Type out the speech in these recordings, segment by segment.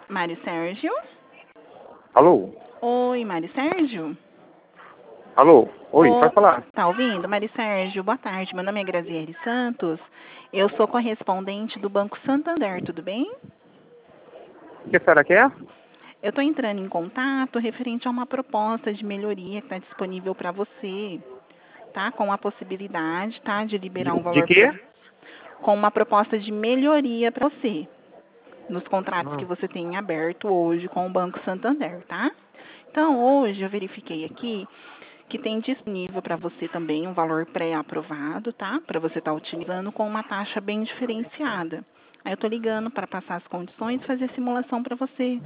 Mário Sérgio? Alô? Oi, Mário Sérgio? Alô? Oi, pode falar. Tá ouvindo? Mário Sérgio, boa tarde. Meu nome é Graziele Santos. Eu sou correspondente do Banco Santander, tudo bem? O que a senhora quer? Eu estou entrando em contato referente a uma proposta de melhoria que está disponível para você, tá? Com a possibilidade, tá? De liberar um De valor quê? com uma proposta de melhoria para você nos contratos que Ah, você tem aberto hoje com o Banco Santander, tá? Então, hoje eu verifiquei aqui que tem disponível para você também um valor pré-aprovado, tá? Para você estar utilizando com uma taxa bem diferenciada. Aí eu tô ligando para passar as condições e fazer a simulação para você.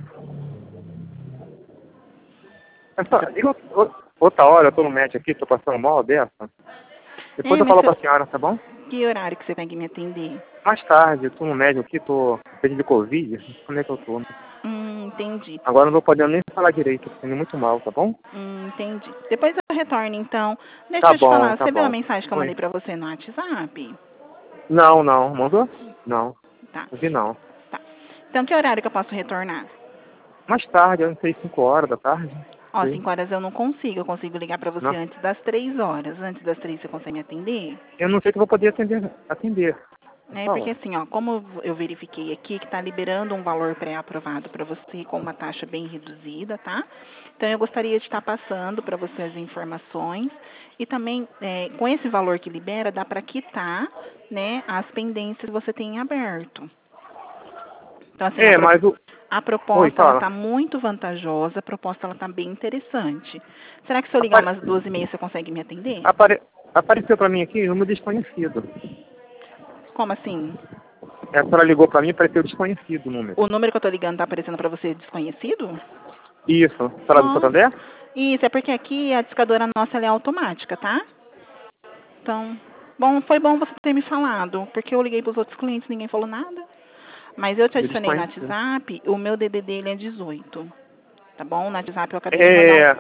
liga outra hora, eu tô no médico aqui, tô passando mal dessa. Depois eu Mas falo com a senhora, tá bom? que horário que você consegue me atender? Mais tarde, eu tô no médico aqui, tô pedindo de Covid. Como é que eu tô? Entendi. Agora eu não tô podendo nem falar direito, tô sentindo muito mal, tá bom? Entendi. Depois eu retorno, então. Deixa Tá eu te bom, falar, tá você viu a bom. mensagem que eu Oi. mandei para você no WhatsApp? Não, não. Mandou? Não. Tá, Não vi não. tá. Então, que horário que eu posso retornar? Mais tarde, eu não sei, 5 horas da tarde. Ó, Sei. 5 horas eu não consigo. Eu consigo ligar para você Não. antes das 3 horas. Antes das 3 você consegue me atender? Eu não sei se eu vou poder atender. É porque Fala. assim, ó, como eu verifiquei aqui que está liberando um valor pré-aprovado para você com uma taxa bem reduzida, tá? Então eu gostaria de estar passando para você as informações e também com esse valor que libera dá para quitar, né, as pendências que você tem em aberto. Então assim, É, mas o... a Oi, proposta ela fala. está muito vantajosa, a proposta ela está bem interessante. Será que se eu ligar Apare... umas 12h30 você consegue me atender? Apare... Apareceu pra mim aqui número desconhecido. Como assim? A senhora ligou pra mim e apareceu desconhecido o número. O número que eu estou ligando está aparecendo para você desconhecido? Isso. A senhora do Nossa. Santander? Isso, é porque aqui a discadora nossa ela é automática, tá? Então, bom, foi bom você ter me falado, porque eu liguei para os outros clientes e ninguém falou nada. Mas eu te Número adicionei no desconhecido. WhatsApp, o meu DDD dele é 18, tá bom? No WhatsApp eu acabei de mandar É...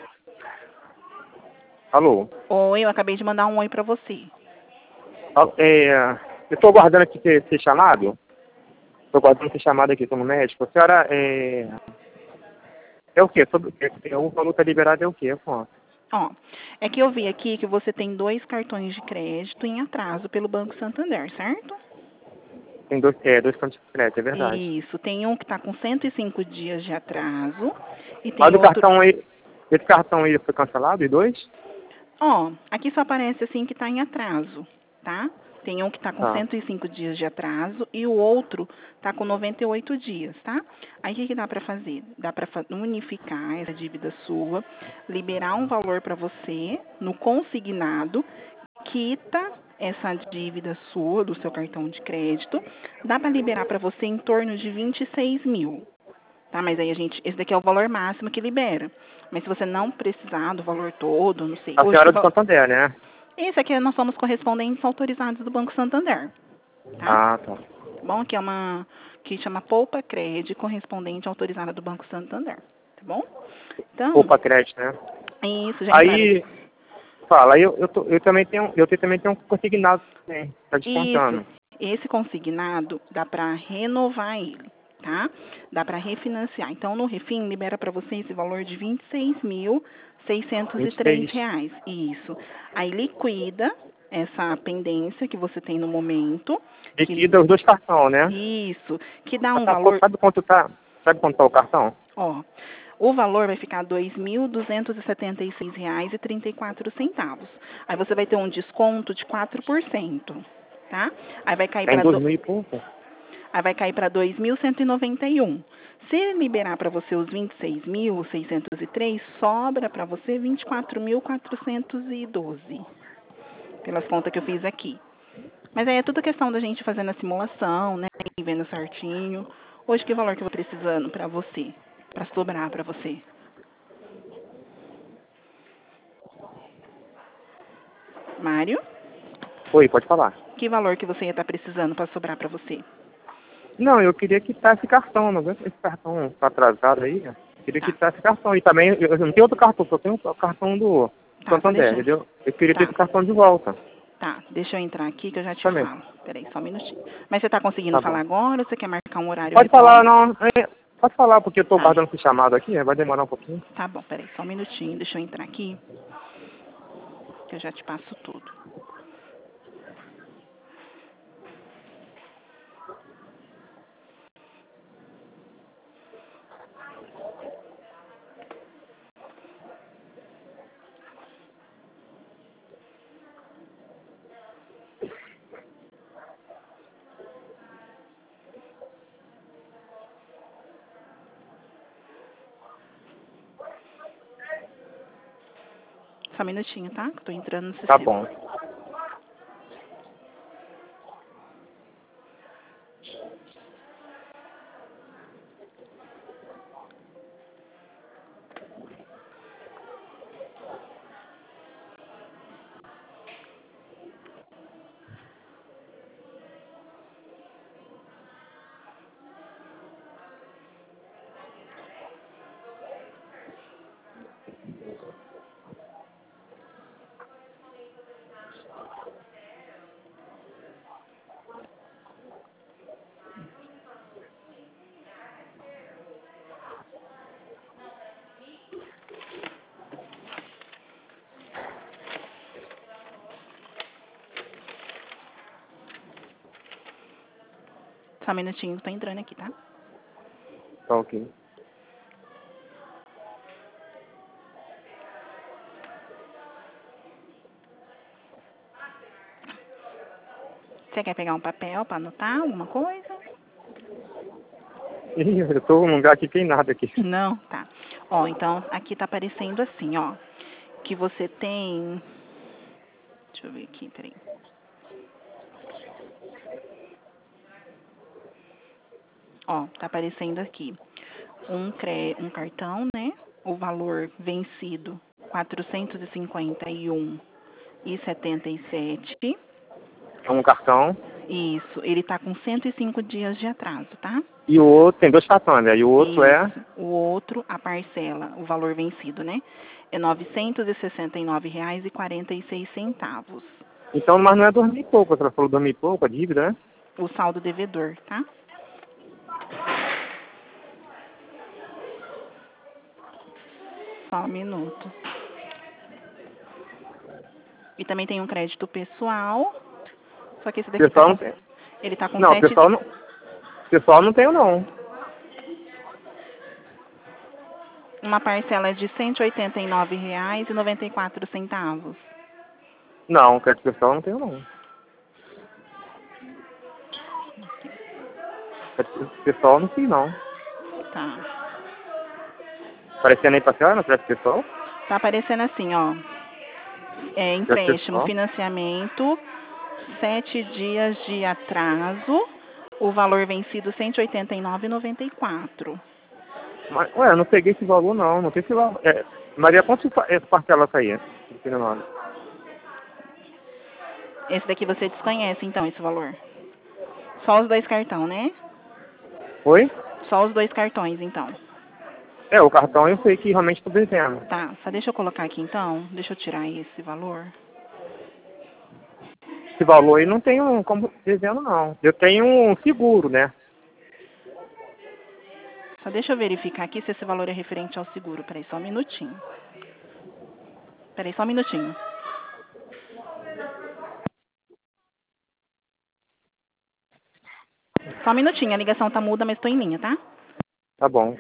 Alô? oi, eu acabei de mandar um oi para você. É... Eu tô aguardando aqui ser chamado. Tô aguardando ser chamado aqui, tô no médico. A senhora é... É o quê? O valor tá liberado é o quê? Quanto? Ó, é que eu vi aqui que você tem 2 cartões de crédito em atraso pelo Banco Santander, certo? Tem dois cantos de crédito, é verdade. Isso, tem um que está com 105 dias de atraso e Mas tem o outro. cartão aí... Esse cartão aí foi cancelado, e dois? Ó, aqui só aparece assim que está em atraso, tá? Tem um que está com Tá. 105 dias de atraso e o outro está com 98 dias, tá? Aí o que dá para fazer? Dá para unificar essa dívida sua, liberar um valor para você no consignado, quita essa dívida sua do seu cartão de crédito, dá para liberar para você em torno de 26 mil. Tá, mas aí esse daqui é o valor máximo que libera. Mas se você não precisar do valor todo, não sei. A Hoje senhora é do Santander, né? esse aqui nós somos correspondentes autorizados do Banco Santander, tá? Ah, tá. Bom, aqui é uma que chama Poupa Cred, correspondente autorizada do Banco Santander, tá bom? Então, Poupa crédito, né? isso já entraram. Aí, fala, aí eu também tenho um consignado também, tá Isso, descontando. esse consignado dá para renovar ele, tá? Dá para refinanciar. Então, no Refin, libera para você esse valor de R$ 26.603. 26. Isso. Aí liquida essa pendência que você tem no momento, que Liquida os dois cartões, né? isso, que dá Mas um valor, sabe quanto tá? Sabe quanto tá o cartão? ó, o valor vai ficar R$ 2.276,34. Aí você vai ter um desconto de 4%, tá? Aí vai cair Tá em para 2.000 e pouco? Aí vai cair para 2.191. Se liberar para você os 26.603, sobra para você 24.412, pelas contas que eu fiz aqui. Mas aí é tudo questão da gente fazendo a simulação, né, e vendo certinho. Hoje que valor que eu vou precisando para você, para sobrar para você? Mário, Oi, pode falar. que valor que você ia estar precisando para sobrar para você? Não, eu queria quitar esse cartão, não aguento esse cartão tá atrasado aí. Né? Queria Tá, quitar esse cartão. E também, eu não tenho outro cartão, só tenho o cartão do tá, só Santander, deixa. entendeu? Eu queria ter Tá, esse cartão de volta. tá, deixa eu entrar aqui que eu já te Também. falo. Peraí, só um minutinho. Mas você tá conseguindo Tá falar bom. agora ou você quer marcar um horário Pode melhor? falar, não. Pode falar, porque eu tô Tá. guardando esse chamado aqui, vai demorar um pouquinho. Tá bom, peraí, só um minutinho, deixa eu entrar aqui, que eu já te passo tudo. Só um minutinho, tá? Que eu tô entrando no sistema. Tá bom. Só um minutinho, tô entrando aqui, tá? Tá ok. Você quer pegar um papel pra anotar alguma coisa? Ih, eu tô num lugar aqui que tem nada aqui. Não? Tá. Ó, então aqui tá aparecendo assim, ó, que você tem... Deixa eu ver aqui, peraí. Ó, tá aparecendo aqui um cartão, né? O valor vencido R$ 451,77. É um cartão. Isso, ele tá com 105 dias de atraso, tá? E o outro, tem dois cartões, né? E o outro é... Isso. O outro, a parcela, o valor vencido, né? É R$ 969,46. Então, mas não é 2.000 e pouco, você falou 2.000 e pouco, a dívida, né? O saldo devedor, tá? Só um minuto. E também tem um crédito pessoal. Só que esse daqui Pessoal não tem. ele tá com Não, 7 pessoal não tenho, não. uma parcela de R$ 189,94. Não, crédito pessoal não tenho, não. Crédito pessoal não sei, não. Tá. Aparecendo aí pra senhora no crédito pessoal? Tá aparecendo assim, ó. É, Crédito empréstimo, pessoal? financiamento, 7 dias de atraso, o valor vencido R$ 189,94. Mas, ué, eu não peguei esse valor, não. Não tem esse valor. Maria, quanto parcela essa aí? Esse daqui você desconhece, então, esse valor. Só os dois cartões, né? Oi? Só os dois cartões, então. O cartão eu sei que realmente estou devendo. Tá, só deixa eu colocar aqui, então. Deixa eu tirar esse valor. Esse valor aí não tenho como devendo, não. Eu tenho um seguro, né? Só deixa eu verificar aqui se esse valor é referente ao seguro. Peraí, só um minutinho. Peraí, só um minutinho. Só um minutinho, a ligação tá muda, mas tô em linha, tá? Tá bom.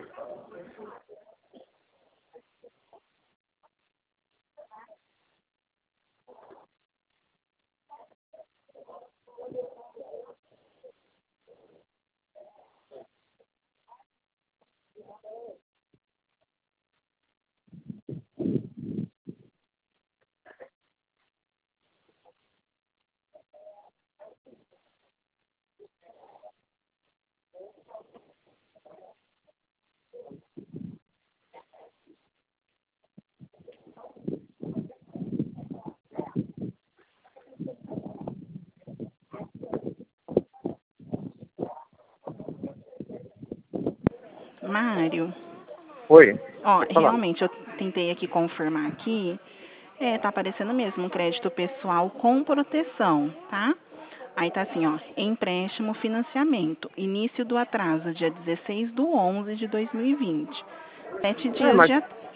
Mário, Oi? ó, Pode falar. realmente eu tentei aqui confirmar aqui. Tá aparecendo mesmo um crédito pessoal com proteção, tá? Aí tá assim, ó, empréstimo, financiamento, início do atraso, dia 16/11 de 2020. 7 É, dias mas... de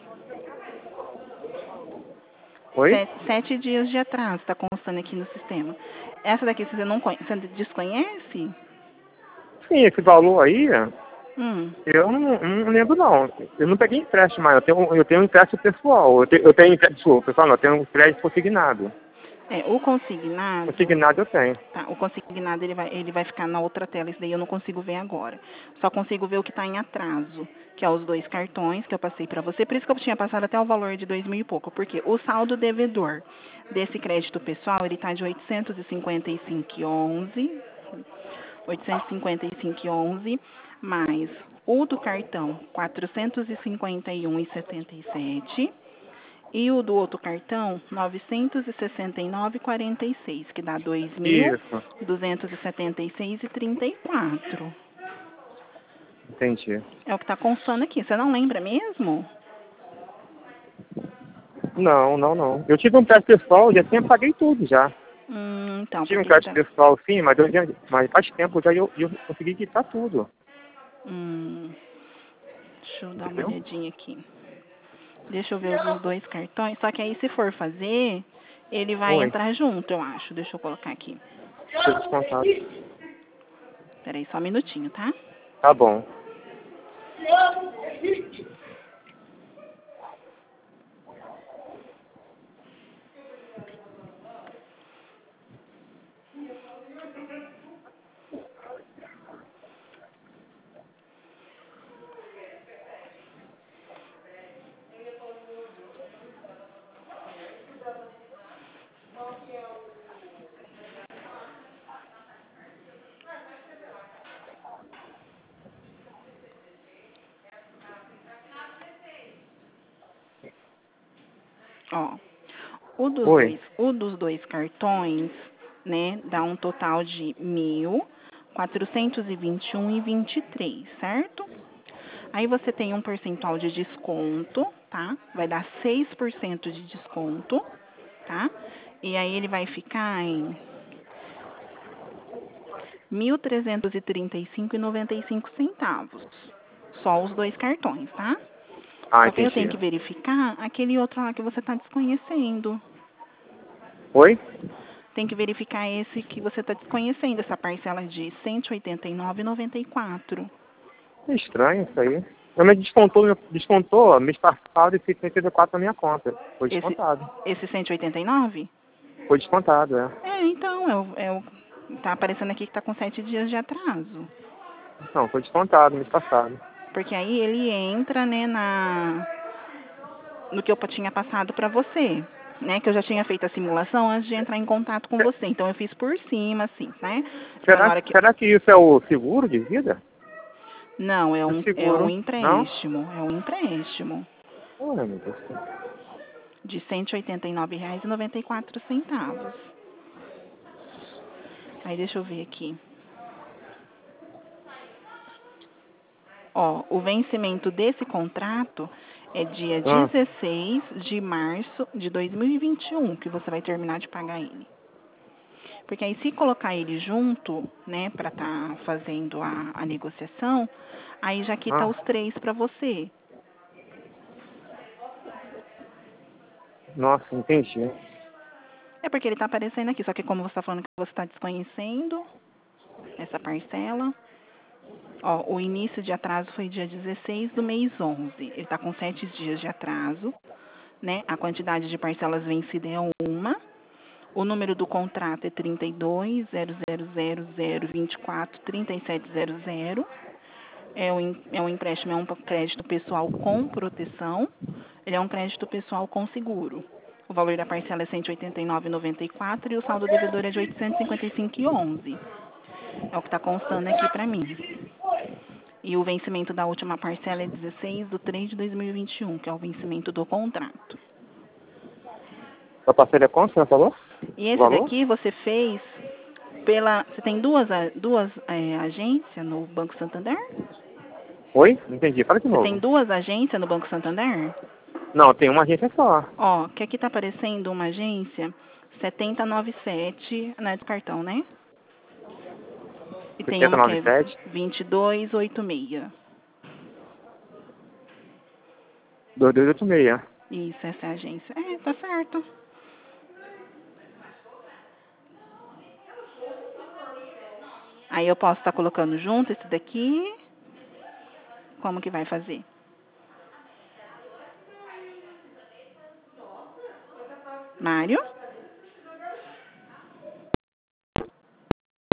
Oi? 7 dias de atraso, tá constando aqui no sistema. Essa daqui você não conhece, você desconhece? Sim, esse valor aí, Hum. eu não lembro não. Eu não peguei empréstimo, mas eu tenho um empréstimo pessoal. Eu tenho empréstimo pessoal, não, eu tenho um crédito consignado. O consignado, Consignado eu tenho. tá, o consignado ele vai ficar na outra tela, isso daí eu não consigo ver agora. Só consigo ver o que está em atraso, que é os 2 cartões que eu passei para você, por isso que eu tinha passado até o valor de 2.000 e pouco, porque o saldo devedor desse crédito pessoal, ele está de 855,11, 855,11, mais o do cartão 451,77 e o do outro cartão, 969,46, que dá Isso, 2.276,34. entendi. É o que está constando aqui. Você não lembra mesmo? Não. Eu tive um crédito pessoal, já sempre paguei tudo já. Então, Tive um porque crédito pessoal sim, mas faz tempo já eu consegui quitar tudo. Deixa eu dar uma Entendeu? olhadinha aqui. Deixa eu ver os dos 2 cartões. Só que aí, se for fazer, ele vai Oi, entrar junto, eu acho. Deixa eu colocar aqui. tô descontado. Peraí, só um minutinho, tá? Tá bom. Ó, o dos dois cartões, né, dá um total de 1.421,23, certo? Aí você tem um percentual de desconto, tá? Vai dar 6% de desconto, tá? E aí ele vai ficar em 1.335,95. Só os 2 cartões, tá? Ah, Só que aí eu entendi. tenho que verificar aquele outro lá que você está desconhecendo. Oi? Tem que verificar esse que você está desconhecendo, essa parcela de R$ 189,94. É estranho isso aí. Eu me descontou mês passado e 64 na minha conta. Foi Esse, descontado. esse 189? Foi descontado, é. Então, tá aparecendo aqui que tá com 7 dias de atraso. Não, foi descontado mês passado. Porque aí ele entra, né, no que eu tinha passado para você, né, que eu já tinha feito a simulação antes de entrar em contato com você. Então eu fiz por cima, assim, né, para na hora que... Será que isso é o seguro de vida? Não, é É um, é um seguro, não? empréstimo, é um empréstimo Ai, meu Deus. de R$ 189,94. Aí deixa eu ver aqui. Ó, o vencimento desse contrato é dia Ah, 16 de março de 2021, que você vai terminar de pagar ele. Porque aí, se colocar ele junto, né, para estar fazendo a negociação, aí já quita ah, os 3 para você. nossa, entendi. É porque ele está aparecendo aqui, só que como você está falando que você está desconhecendo essa parcela, ó, o início de atraso foi dia 16 do mês 11. Ele está com 7 dias de atraso, né? A quantidade de parcelas vencidas é 1. O número do contrato é 32.000.024.3700. É um empréstimo, é um crédito pessoal com proteção. Ele é um crédito pessoal com seguro. O valor da parcela é R$ 189,94 e o saldo devedor é de R$ 855,11. É o que está constando aqui para mim. E o vencimento da última parcela é 16/3/2021, que é o vencimento do contrato. A parceria é quanto, você falou? E O esse valor? daqui você fez pela... Você tem duas agências no Banco Santander? Oi? Não entendi. Fala de Você tem novo. 2 agências no Banco Santander? Não, tem uma agência só. Ó, que aqui tá aparecendo uma agência 7097, não é do cartão, né? Tem uma que é 6097. 2286. 2286. Isso, essa é a agência. É, tá certo. Aí eu posso estar colocando junto esse daqui. Como que vai fazer? Mário?